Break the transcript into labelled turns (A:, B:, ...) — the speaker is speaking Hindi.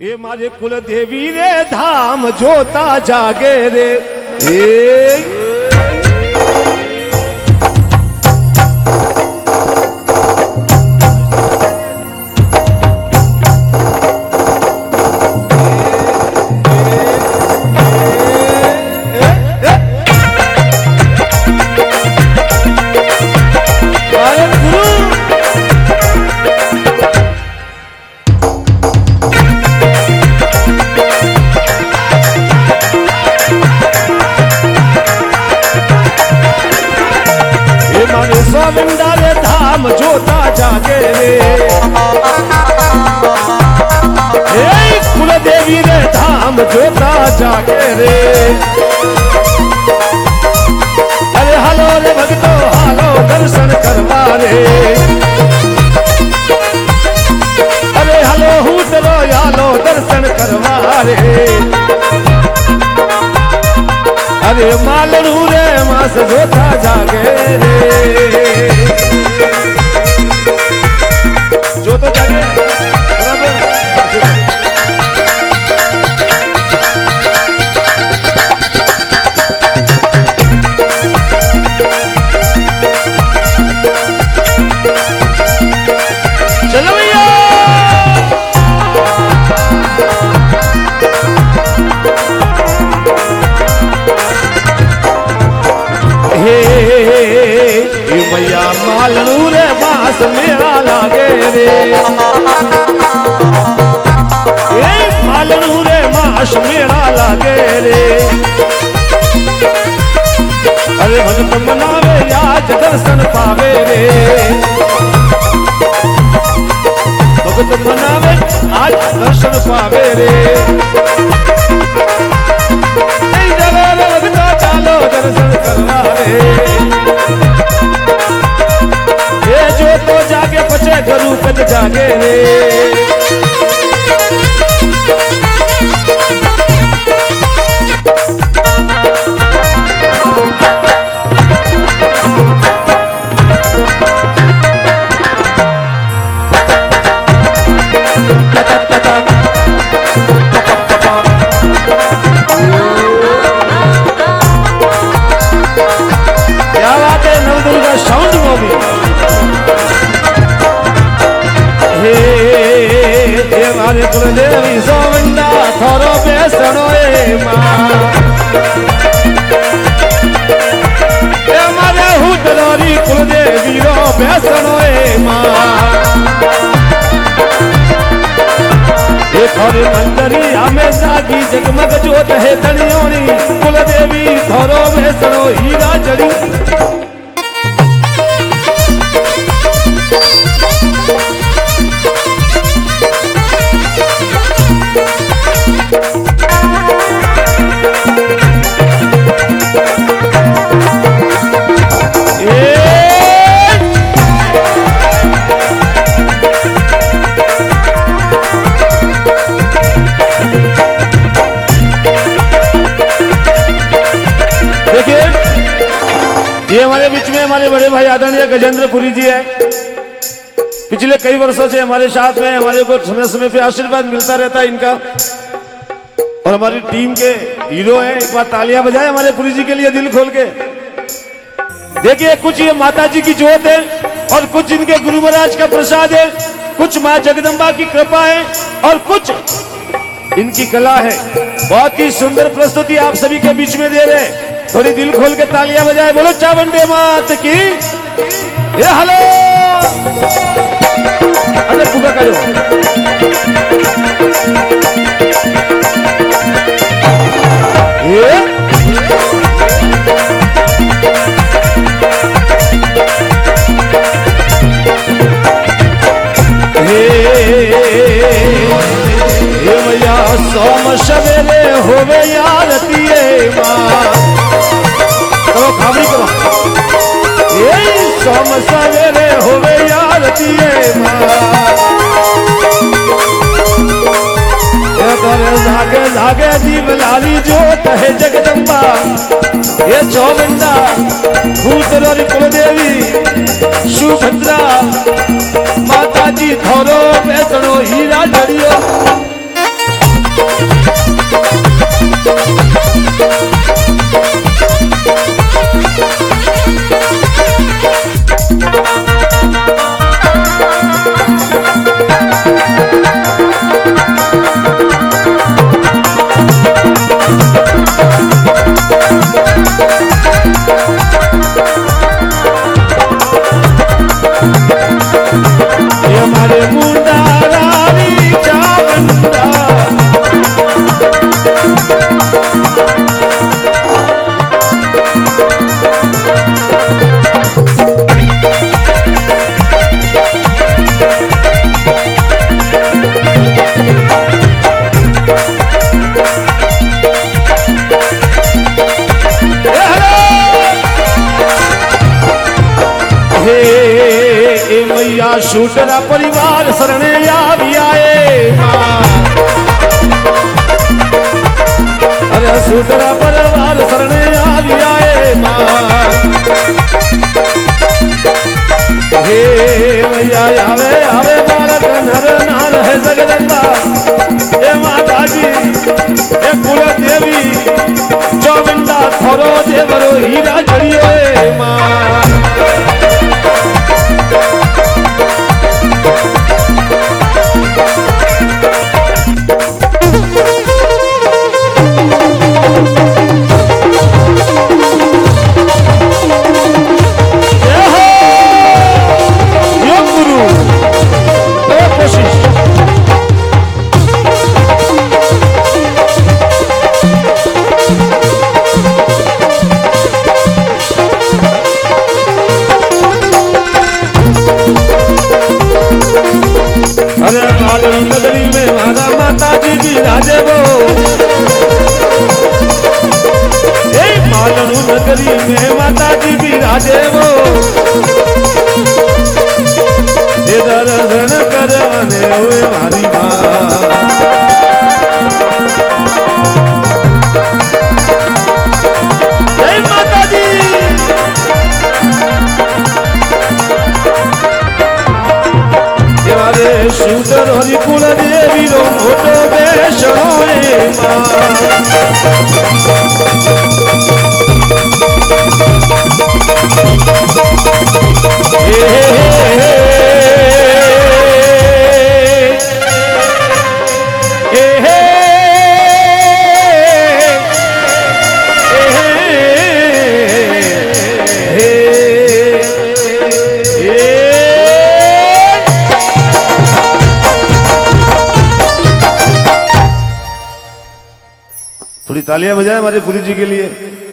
A: ये मारे कुल देवी रे धाम जोता जागे रे रे धाम जोता जागे रे कुल देवी रे धाम जोता जागे रे। अरे हलो रे भक्तो हालो दर्शन करवा रे। अरे हलो हूटरो यालो दर्शन करवा रे। अरे मालनू रे मास जोता जागे रे जो तो जागे चलो भैया मैया मालनू रे मास मेरा लागे रे। मालनू रे मास मेरा लागे रे। अरे भगत मनावे आज दर्शन पावे रे। भगत मनावे आज दर्शन पावे रे। भगता चालो दर्शन करवा रे। जो तो जागे पचे गुरु कद जागे रे। क्या बात है नवदुर्गा साउंड में भी मारे कुलदेवी सोमंडा थोरो बेसनो मारे हुटलोरी कुलदेवी रो बेसनो थोड़ी मंदरी हमें जागी जगमग जोत है तनियोनी कुलदेवी थोरो बेसनो हीरा जड़ी। ये हमारे बीच में हमारे बड़े भाई आदरणीय गजेंद्र पुरी जी है। पिछले कई वर्षों से हमारे साथ में हमारे को समय समय पे आशीर्वाद मिलता रहता है इनका और हमारी टीम के हीरो हैं। एक बार तालियां बजाएं हमारे पुरी जी के लिए दिल खोल के। देखिए कुछ ये माता जी की जोत है और कुछ इनके गुरु महाराज का प्रसाद है, कुछ माँ जगदम्बा की कृपा है और कुछ इनकी कला है। बहुत ही सुंदर प्रस्तुति आप सभी के बीच में दे रहे हैं। थोड़ी दिल खोल के तालियां बजाए, बोलो चावंडे मात की। ये हेलो अरे पूरा करो। ये मैया सोम सवेरे होवे यारती माँ करो खाबरी करो। ये सोम सवेरे होवे यारती जागे जागे जीव लाली जोत है जगदम्बा। ये चौबंदा भूतरोरी कुलदेवी सुभद्रा माता जी थोरो बेसनो हीरा जड़ियो शूटरा परिवार शरणे आवी आए अरे शूटरा परिवार शरणे आवी आए हे भैया आवे आवे मारा कन्हर नार है जगदम्बा हे माता जी हे कुल देवी चौमिंदा थोरो देवरो हीरा जड़िए मां नगरी में मारा माता जी भी राजे वो मालू नगरी में माता जी भी राजे वो दर्शन करवाने हुए मारी माता जी शूटर हरि कुल देवी रो मोटो बेशोए थोड़ी तालियां बजाएं हमारे पुरी जी के लिए।